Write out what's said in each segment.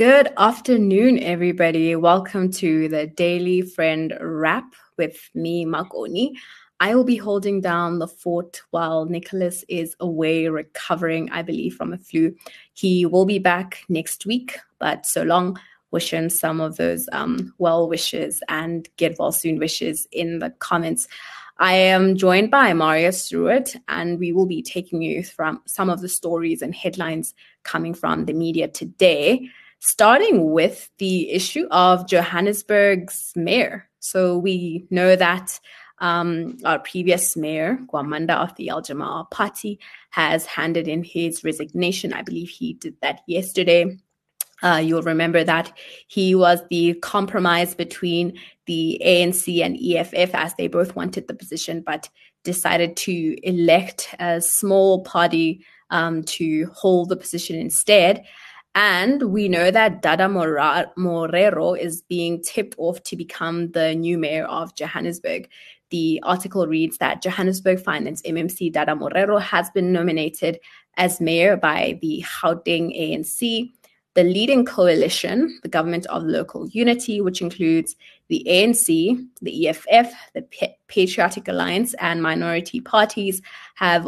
Good afternoon, everybody. Welcome to the Daily Friend Wrap with me, Makoni. I will be holding down the fort while Nicholas is away recovering, I believe, from a flu. He will be back next week, but so long, wish him some of those well wishes and get well soon wishes in the comments. I am joined by Marius Stewart, and we will be taking you from some of the stories and headlines coming from the media today, starting with the issue of Johannesburg's mayor. So we know that our previous mayor, Gwamanda of the Al Jamaa Party, has handed in his resignation. I believe he did that yesterday. You'll remember that he was the compromise between the ANC and EFF, as they both wanted the position, but decided to elect a small party to hold the position instead. And we know that Dada Morero is being tipped off to become the new mayor of Johannesburg. The article reads that Johannesburg Finance MMC Dada Morero has been nominated as mayor by the Gauteng ANC. The leading coalition, the Government of Local Unity, which includes the ANC, the EFF, the Patriotic Alliance, and minority parties, have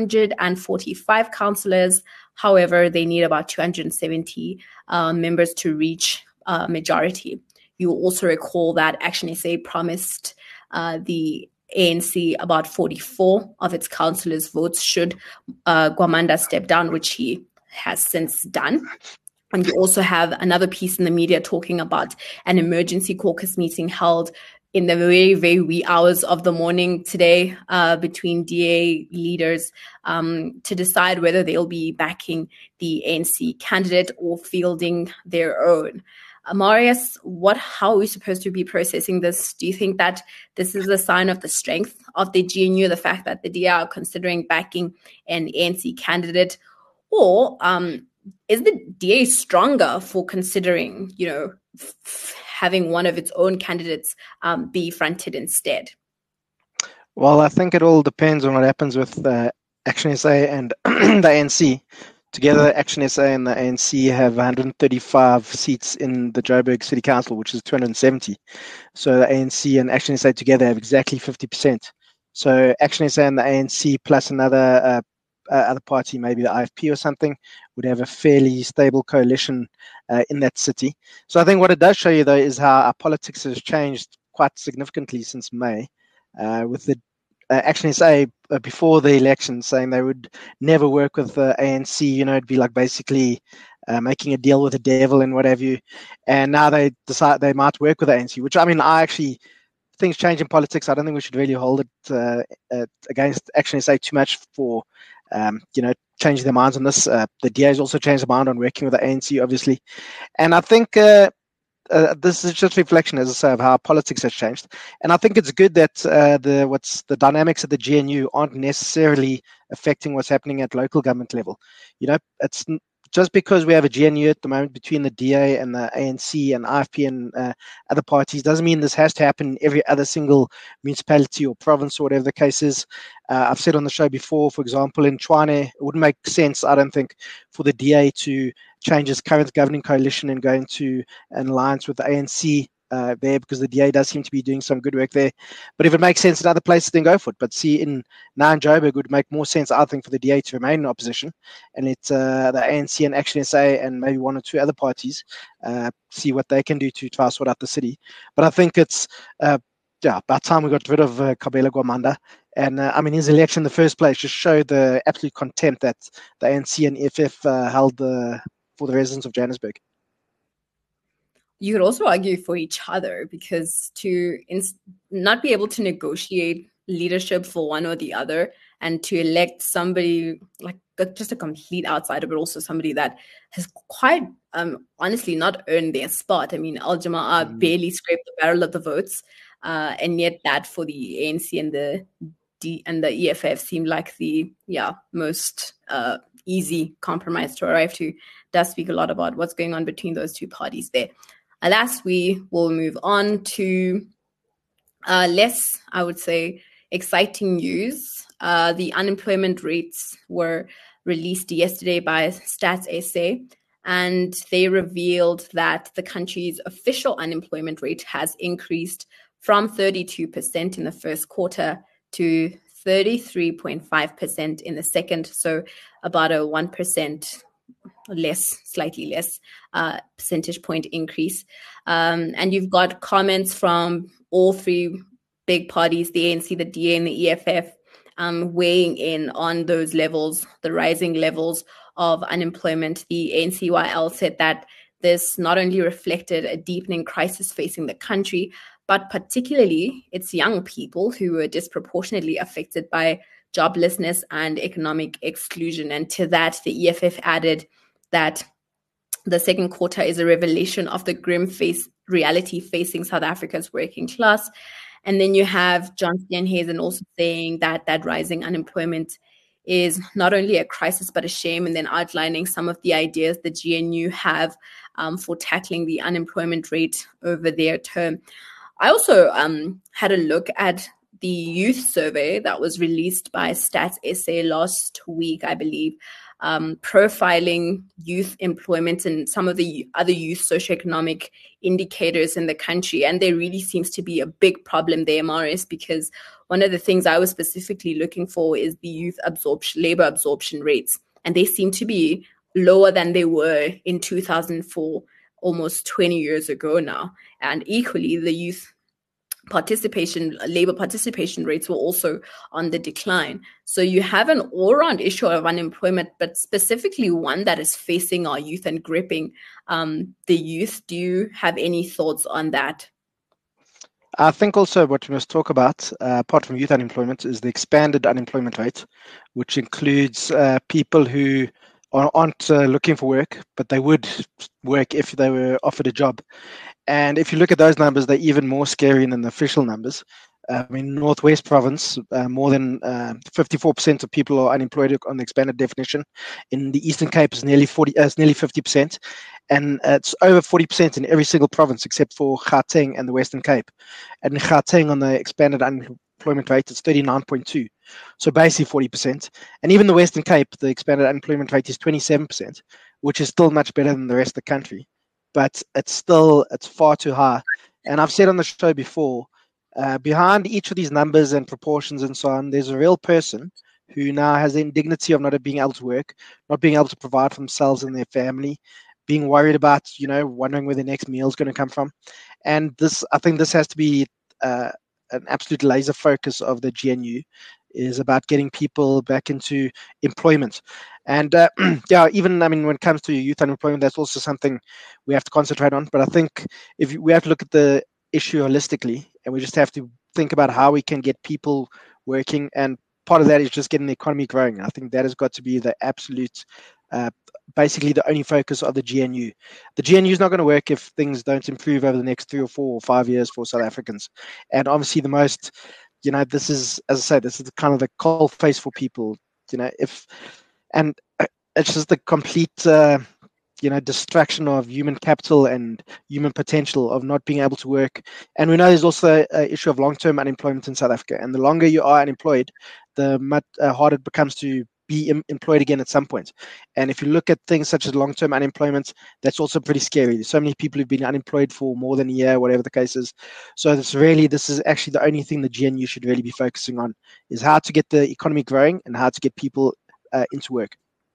145 councillors. However, they need about 270 members to reach majority. You will also recall that Action SA promised the ANC about 44 of its councillors' votes should Gwamanda step down, which he has since done. And you also have another piece in the media talking about an emergency caucus meeting held in the very, very wee hours of the morning today between DA leaders to decide whether they'll be backing the ANC candidate or fielding their own. Marius, how are we supposed to be processing this? Do you think that this is a sign of the strength of the GNU, the fact that the DA are considering backing an ANC candidate, or is the DA stronger for considering, having one of its own candidates be fronted instead? Well, I think it all depends on what happens with Action SA and the ANC. Together, Action SA and the ANC have 135 seats in the Joburg City Council, which is 270. So the ANC and Action SA together have exactly 50%. So Action SA and the ANC plus another other party, maybe the IFP or something, would have a fairly stable coalition in that city. So I think what it does show you, though, is how our politics has changed quite significantly since May, with the Action SA before the election saying they would never work with the ANC. It'd be like basically making a deal with the devil and what have you. And now they decide they might work with the ANC, which, things change in politics. I don't think we should really hold it against Action SA too much for changing their minds on this. The DA has also changed their mind on working with the ANC, obviously. And I think this is just reflection, as I say, of how politics has changed. And I think it's good that the dynamics of the GNU aren't necessarily affecting what's happening at local government level. It's just because we have a GNU at the moment between the DA and the ANC and IFP and other parties doesn't mean this has to happen in every other single municipality or province or whatever the case is. I've said on the show before, for example, in Tshwane, it wouldn't make sense, I don't think, for the DA to change his current governing coalition and go into an alliance with the ANC there, because the DA does seem to be doing some good work there. But if it makes sense in other places, then go for it. But now in Joburg, it would make more sense, I think, for the DA to remain in opposition and let the ANC and Action SA and maybe one or two other parties see what they can do to try to sort out the city. But I think it's about time we got rid of Kabelo Gwamanda. And his election in the first place just showed the absolute contempt that the ANC and EFF held for the residents of Johannesburg. You could also argue for each other, because to not be able to negotiate leadership for one or the other and to elect somebody like just a complete outsider, but also somebody that has quite honestly not earned their spot. Al Jamaa barely scraped the barrel of the votes, and yet that for the ANC and the EFF seemed like the most easy compromise to arrive to. Does speak a lot about what's going on between those two parties there. Last, we will move on to less, I would say, exciting news. The unemployment rates were released yesterday by Stats SA. and they revealed that the country's official unemployment rate has increased from 32% in the first quarter to 33.5% in the second, so about a 1% slightly less percentage point increase. And you've got comments from all three big parties, the ANC, the DA, and the EFF, weighing in on those levels, the rising levels of unemployment. The ANCYL said that this not only reflected a deepening crisis facing the country, but particularly its young people who were disproportionately affected by joblessness and economic exclusion. And to that, the EFF added that the second quarter is a revelation of the grim reality facing South Africa's working class. And then you have John Steenhuisen also saying that rising unemployment is not only a crisis but a shame, and then outlining some of the ideas the GNU have for tackling the unemployment rate over their term. I also had a look at the youth survey that was released by Stats SA last week, I believe, profiling youth employment and some of the other youth socioeconomic indicators in the country. And there really seems to be a big problem there, Marius, because one of the things I was specifically looking for is the youth labor absorption rates. And they seem to be lower than they were in 2004, almost 20 years ago now. And equally, the youth labor participation rates were also on the decline. So you have an all-round issue of unemployment, but specifically one that is facing our youth and gripping the youth. Do you have any thoughts on that? I think also what we must talk about, apart from youth unemployment, is the expanded unemployment rate, which includes people who aren't looking for work, but they would work if they were offered a job. And if you look at those numbers, they're even more scary than the official numbers. I mean, Northwest Province, more than 54% of people are unemployed on the expanded definition. In the Eastern Cape, it's nearly 50%, and it's over 40% in every single province except for Gauteng and the Western Cape. And in Gauteng, on the expanded unemployment rate, it's 39.2, so basically 40%. And even the Western Cape, the expanded unemployment rate is 27%, which is still much better than the rest of the country. But it's far too high. And I've said on the show before, behind each of these numbers and proportions and so on, there's a real person who now has the indignity of not being able to work, not being able to provide for themselves and their family, being worried about, wondering where the next meal is going to come from. And I think this has to be an absolute laser focus of the GNU, is about getting people back into employment. And when it comes to youth unemployment, that's also something we have to concentrate on. But I think if we have to look at the issue holistically, and we just have to think about how we can get people working. And part of that is just getting the economy growing. I think that has got to be the absolute, basically the only focus of the GNU. The GNU is not going to work if things don't improve over the next 3 or 4 or 5 years for South Africans. And obviously the most, this is, as I say, this is kind of the cold face for people, and it's just the complete, distraction of human capital and human potential of not being able to work. And we know there's also an issue of long-term unemployment in South Africa. And the longer you are unemployed, the much harder it becomes to be employed again at some point. And if you look at things such as long-term unemployment, that's also pretty scary. There's so many people who've been unemployed for more than a year, whatever the case is. So this is actually the only thing the GNU should really be focusing on, is how to get the economy growing and how to get people into work.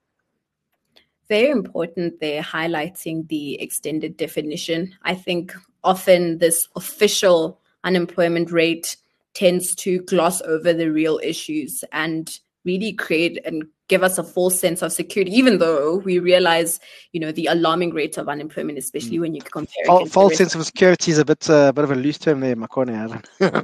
Very important there, highlighting the extended definition. I think often this official unemployment rate tends to gloss over the real issues and really create and give us a false sense of security, even though we realize, the alarming rate of unemployment, especially when you compare. False sense of security is a bit of a loose term there, Makone.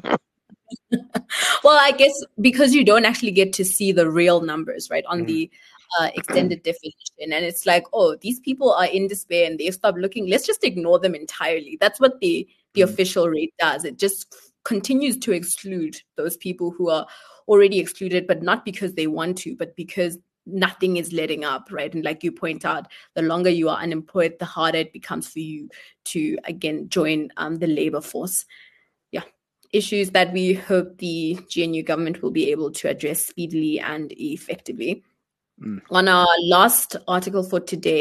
Well, I guess because you don't actually get to see the real numbers, right, on the extended definition. And it's like, oh, these people are in despair and they've stopped looking. Let's just ignore them entirely. That's what the official rate does. It just continues to exclude those people who are already excluded, but not because they want to, but because nothing is letting up, right? And like you point out, the longer you are unemployed, the harder it becomes for you to, again, join the labor force. Yeah. Issues that we hope the GNU government will be able to address speedily and effectively. On our last article for today,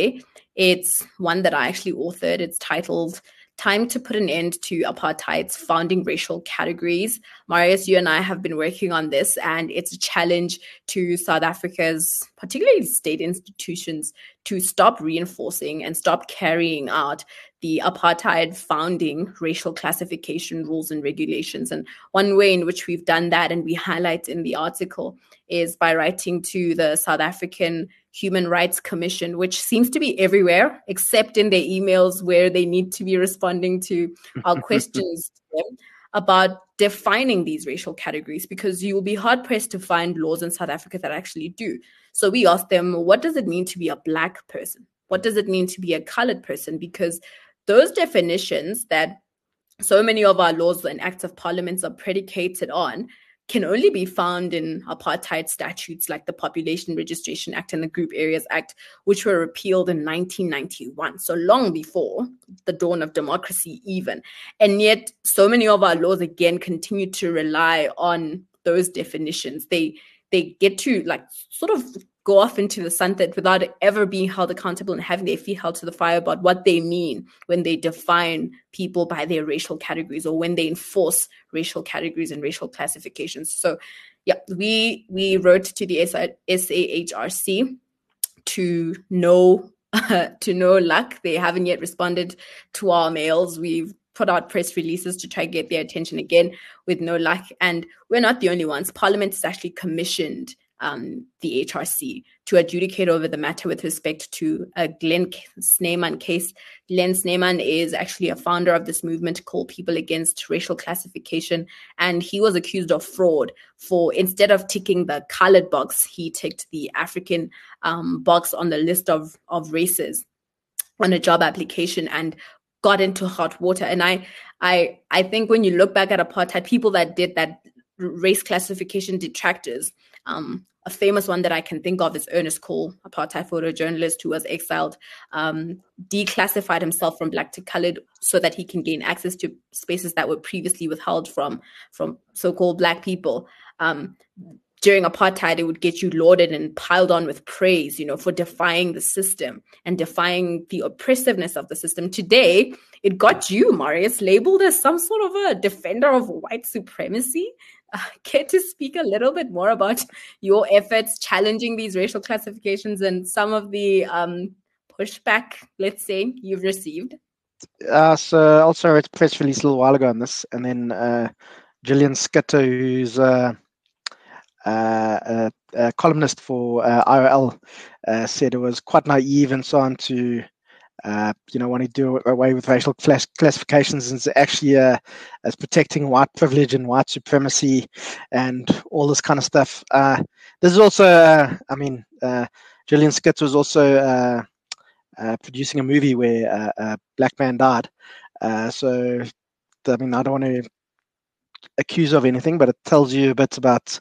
It's one that I actually authored. It's titled Time to Put an End to Apartheid's Founding Racial Categories. Marius, you and I have been working on this, and it's a challenge to South Africa's, particularly state institutions, to stop reinforcing and stop carrying out the apartheid founding racial classification rules and regulations. And one way in which we've done that, and we highlight in the article, is by writing to the South African Human Rights Commission, which seems to be everywhere except in their emails where they need to be responding to our questions to them about defining these racial categories, because you will be hard pressed to find laws in South Africa that actually do. So we asked them, what does it mean to be a Black person? What does it mean to be a colored person? Because those definitions that so many of our laws and acts of parliaments are predicated on can only be found in apartheid statutes like the Population Registration Act and the Group Areas Act, which were repealed in 1991, so long before the dawn of democracy even. And yet so many of our laws, again, continue to rely on those definitions. They get to like sort of go off into the sunset without ever being held accountable and having their feet held to the fire about what they mean when they define people by their racial categories or when they enforce racial categories and racial classifications. So yeah, we wrote to the SAHRC to no luck. They haven't yet responded to our mails. We've put out press releases to try to get their attention again, with no luck. And we're not the only ones. Parliament has actually commissioned the HRC to adjudicate over the matter with respect to a Glenn Snyman case. Glenn Snyman is actually a founder of this movement called People Against Racial Classification, and he was accused of fraud for, instead of ticking the colored box, he ticked the African box on the list of races on a job application and got into hot water. And I think when you look back at apartheid, people that did that, race classification detractors, a famous one that I can think of is Ernest Cole, apartheid photojournalist who was exiled, declassified himself from Black to colored so that he can gain access to spaces that were previously withheld from so-called Black people. During apartheid, it would get you lauded and piled on with praise, for defying the system and defying the oppressiveness of the system. Today, it got you, Marius, labeled as some sort of a defender of white supremacy. Care to speak a little bit more about your efforts challenging these racial classifications and some of the pushback, let's say, you've received? So I also wrote a press release a little while ago on this, and then Gillian Schutte, who's a columnist for IRL, said it was quite naive and so on to want to do away with racial classifications, and actually as protecting white privilege and white supremacy and all this kind of stuff. This is also, Gillian Schutte was also producing a movie where a Black man died. So, I don't want to accuse of anything, but it tells you a bit about,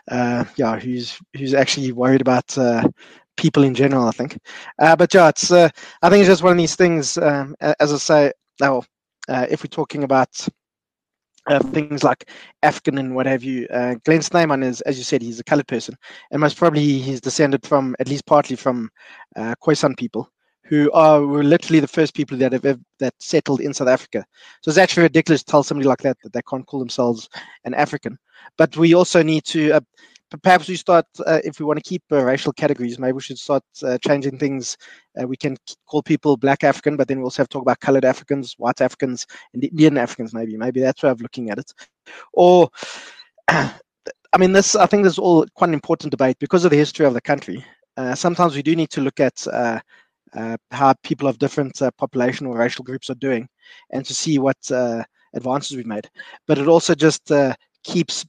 who's actually worried about people in general, I think. But yeah, it's I think it's just one of these things. As I say, if we're talking about things like African and what have you, Glenn Snyman is, as you said, he's a colored person, and most probably he's descended from, at least partly from, Khoisan people, who were literally the first people that settled in South Africa. So it's actually ridiculous to tell somebody like that they can't call themselves an African. But we also need to, perhaps we start, if we want to keep racial categories, maybe we should start changing things. We can call people Black African, but then we also have to talk about colored Africans, white Africans, and Indian Africans, maybe. Maybe that's way of looking at it. Or, I think this is all quite an important debate because of the history of the country. Sometimes we do need to look at how people of different population or racial groups are doing, and to see what advances we've made. But it also just keeps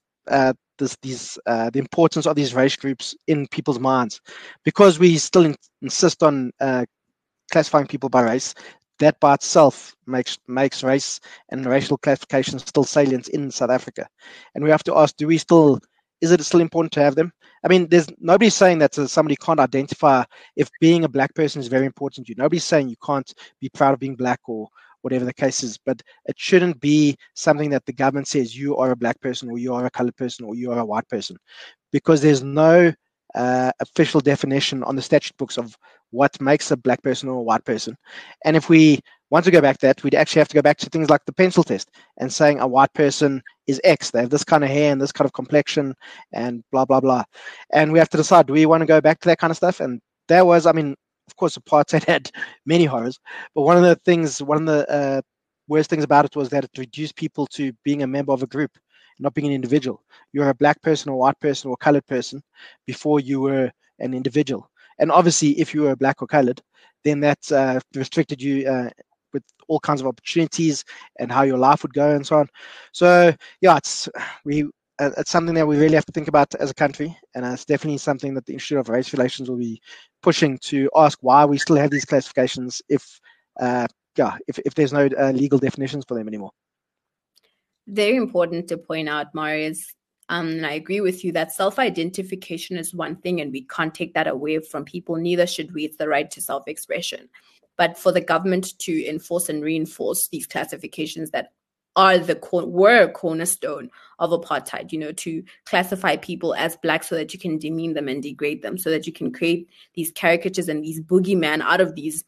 the importance of these race groups in people's minds, because we still insist on classifying people by race. That by itself makes race and racial classification still salient in South Africa, and we have to ask: is it still important to have them? There's nobody's saying that somebody can't identify if being a Black person is very important to you. Nobody's saying you can't be proud of being Black or whatever the case is, but it shouldn't be something that the government says you are a Black person or you are a colored person or you are a white person, because there's no official definition on the statute books of what makes a black person or a white person. And if we want to go back to that, we'd actually have to go back to things like the pencil test and saying a white person is X. They have this kind of hair and this kind of complexion and blah, blah, blah. And we have to decide, do we want to go back to that kind of stuff? And that was, I mean, of course, apartheid had many horrors, but one of the worst things about it was that it reduced people to being a member of a group, not being an individual. You were a black person or white person or colored person before you were an individual. And obviously, if you were black or colored, then that restricted you with all kinds of opportunities and how your life would go and so on. So, yeah, it's something that we really have to think about as a country. And it's definitely something that the Institute of Race Relations will be pushing to ask why we still have these classifications if there's no legal definitions for them anymore. Very important to point out, Marius, and I agree with you that self-identification is one thing and we can't take that away from people. Neither should we. It's the right to self-expression. But for the government to enforce and reinforce these classifications that were a cornerstone of apartheid, to classify people as black so that you can demean them and degrade them, so that you can create these caricatures and these boogeyman out of these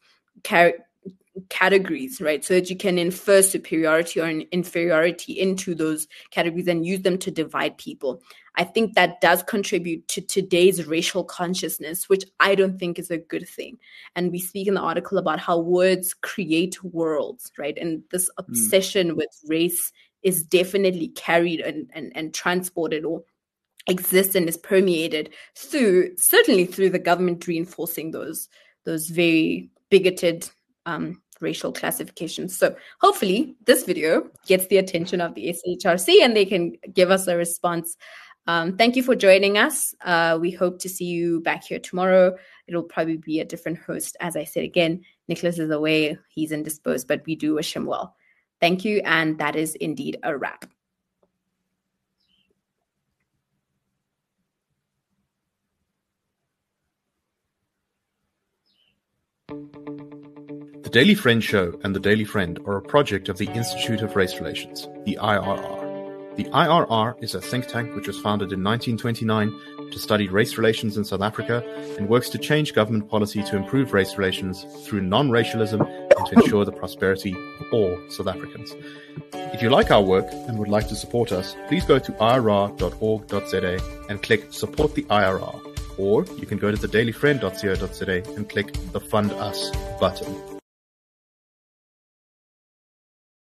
categories, right? So that you can infer superiority or inferiority into those categories and use them to divide people. I think that does contribute to today's racial consciousness, which I don't think is a good thing. And we speak in the article about how words create worlds, right? And this obsession with race is definitely carried and transported or exists and is permeated certainly through the government reinforcing those very bigoted racial classifications. So hopefully this video gets the attention of the SAHRC and they can give us a response. Thank you for joining us. We hope to see you back here tomorrow. It'll probably be a different host. As I said again, Nicholas is away. He's indisposed, but we do wish him well. Thank you. And that is indeed a wrap. The Daily Friend Show and The Daily Friend are a project of the Institute of Race Relations, the IRR. The IRR is a think tank which was founded in 1929 to study race relations in South Africa and works to change government policy to improve race relations through non-racialism and to ensure the prosperity of all South Africans. If you like our work and would like to support us, please go to irr.org.za and click Support the IRR. Or you can go to thedailyfriend.co.za and click the Fund Us button.